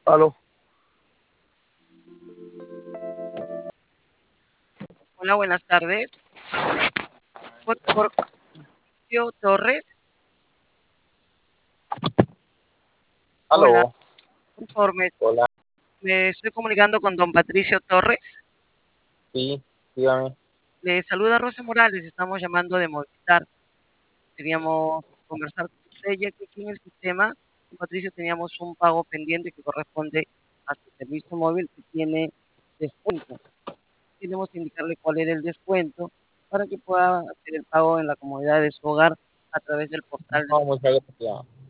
Aló. Hola, buenas tardes. Por Patricio Torres. Hola, Aló. por favor, Hola. me estoy comunicando con don Patricio Torres. Sí, dígame. Le saluda Rosa Morales, estamos llamando de Movistar. Queríamos conversar con usted, ya que aquí en el sistema, don Patricio, teníamos un pago pendiente que corresponde a su servicio móvil que tiene descuento. Queremos indicarle cuál era el descuento para que pueda hacer el pago en la comodidad de su hogar a través del portal de No, muchas gracias.